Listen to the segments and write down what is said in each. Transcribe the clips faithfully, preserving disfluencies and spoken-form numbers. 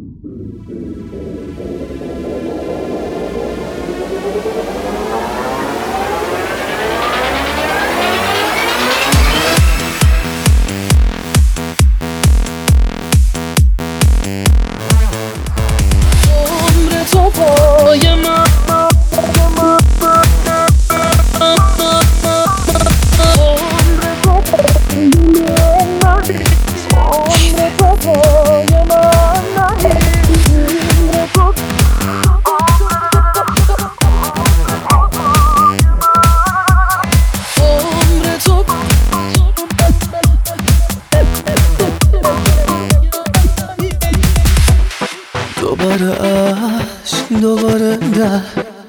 دوباره عشق، دوباره در،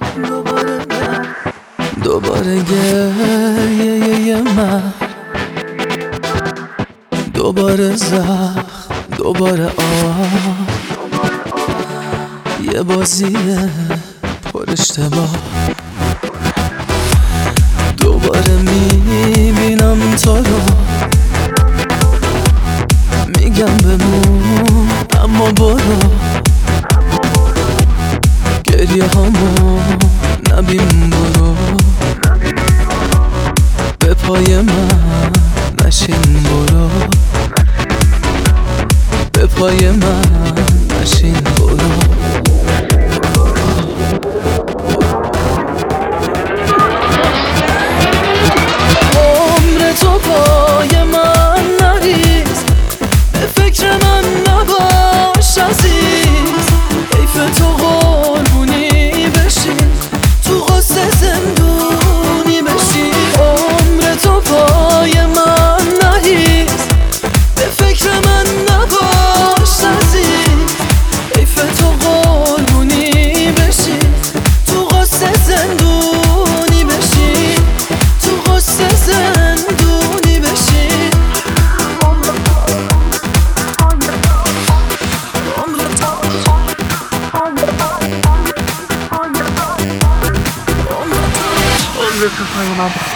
دوباره گریه من، دوباره زخم، دوباره آه، یه بازی پر اشتباه. دوباره میبینم تو رو، میگم بمون اما برو، گریه هامو نبین برو، به پای من نشین برو، به پای من نشین برو. عمر تو پای من نریز، به فکر من نباش عزیز، حیف تو قربونی بشی، تو غصه زندونی بشی. عمر تو پای من نریز، به فکر من نباش عزیز، حیف تو قربونی بشی، تو غصه زندونی بشی، تو غصه زندونی بشی. عمر تو پای من